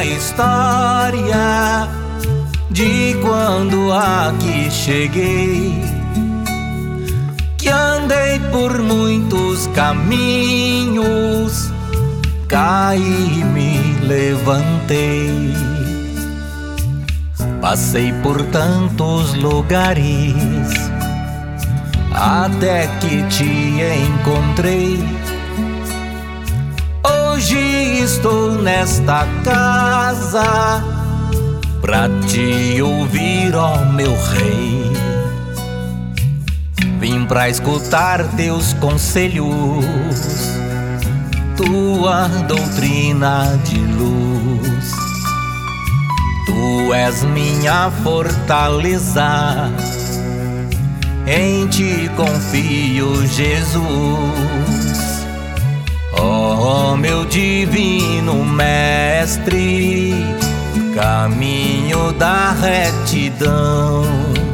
minha história de quando aqui cheguei, que andei por muitos caminhos, caí e me levantei. Passei por tantos lugares até que te encontrei. Hoje estou nesta casa pra te ouvir, ó meu rei. Vim pra escutar teus conselhos, tua doutrina de luz. Tu és minha fortaleza, em ti confio, Jesus. Oh, meu divino mestre, caminho da retidão.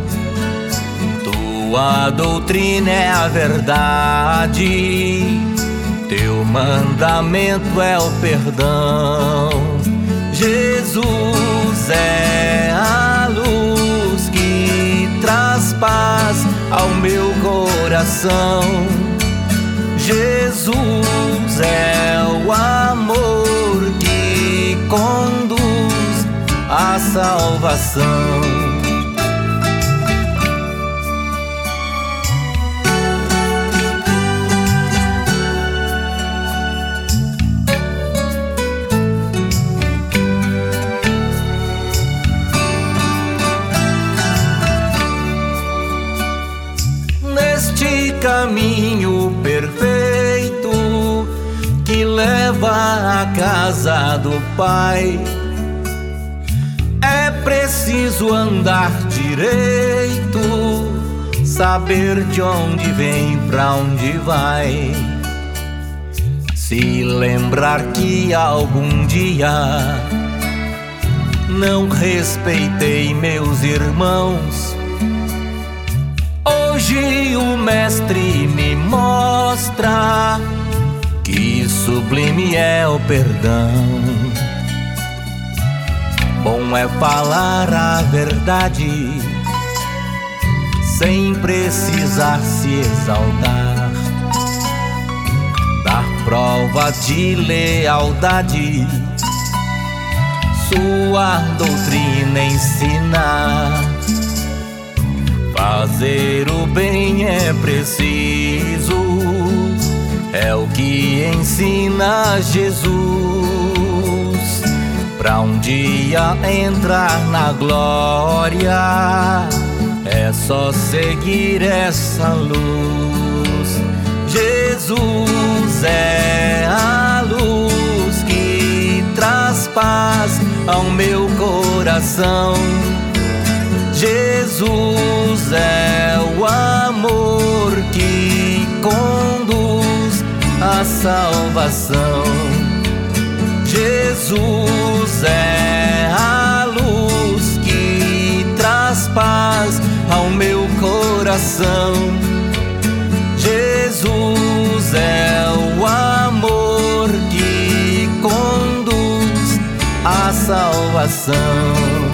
Tua doutrina é a verdade, teu mandamento é o perdão. Jesus é a luz que traz paz ao meu coração. Jesus é o amor que conduz à salvação. Neste caminho perfeito que leva à casa do Pai, é preciso andar direito, saber de onde vem, pra onde vai. Se lembrar que algum dia não respeitei meus irmãos, hoje o mestre me mostra que sublime é o perdão. Bom é falar a verdade sem precisar se exaltar, dar prova de lealdade, sua doutrina ensinar. Fazer o bem é preciso, é o que ensina Jesus. Pra um dia entrar na glória, é só seguir essa luz. Jesus é a luz que traz paz ao meu coração. Jesus é o amor que conduz à salvação. Jesus é a luz que traz paz ao meu coração. Jesus é o amor que conduz à salvação.